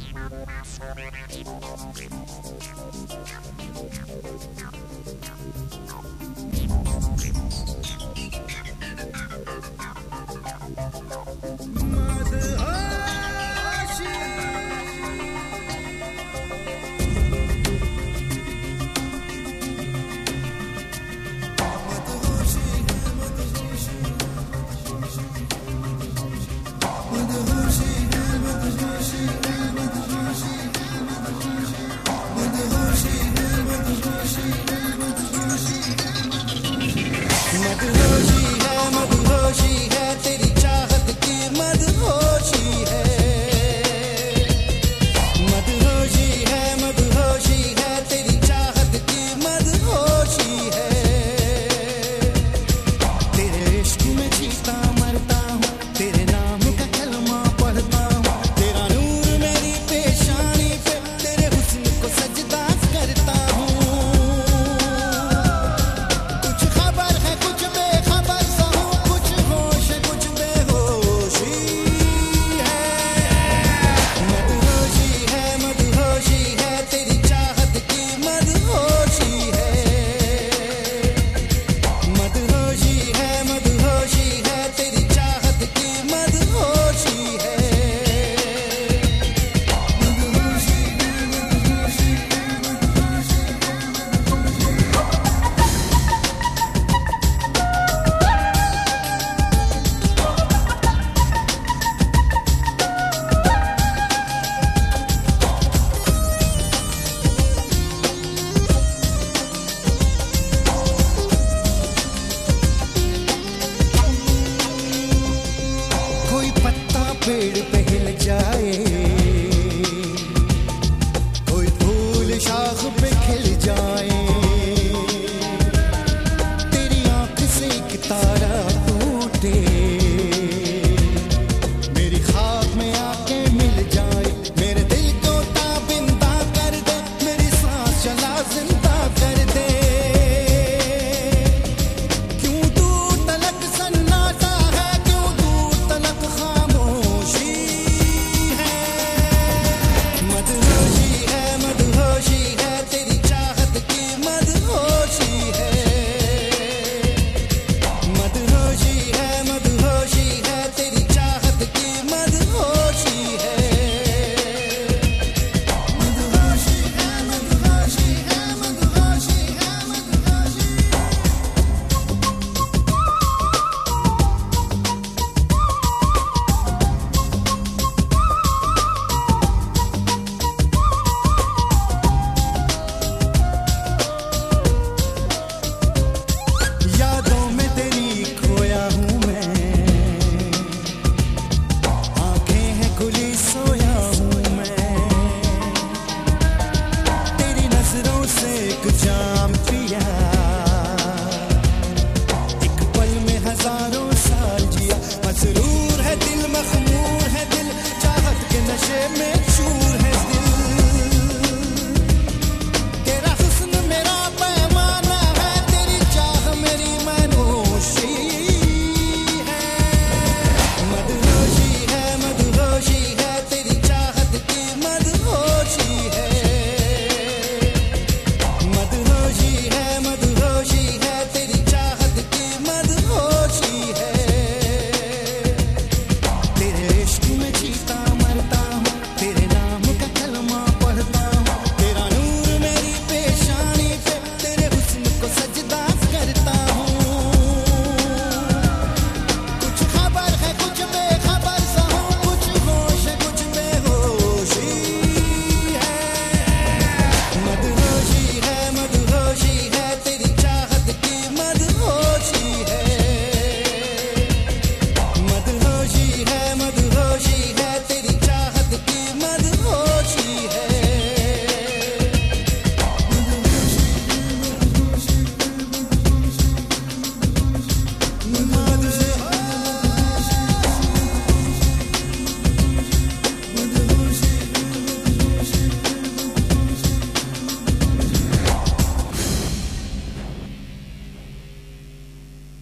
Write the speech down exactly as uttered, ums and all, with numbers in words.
पेड़ पे हिल जाए, कोई फूल शाख पे खिल जाए, तेरी आंख से एक तारा टूटे, मेरी ख्वाब में आके मिल जाए, मेरे दिल को ताबिंदा कर दे, मेरी सांस चला जिंदा कर दे। क्यों दूर तलक सन्नाटा है, क्यों दूर तलक खामोशी है, मदहोशी है, मदहोशी है, तेरी चाहत की मदहोशी है, मदहोशी है, मदहोशी है, तेरी चाहत की मदहोशी है, मदहोशी है, मदहोशी है, मदहोशी है, मदहोशी। यादों में तेरी खोया हूँ मैं, आंखें हैं खुली सोया हूँ मैं, तेरी नजरों से एक जाम पिया, एक पल में हजारों साल जिया, मसरूर है दिल, मखमूर है दिल, चाहत के नशे में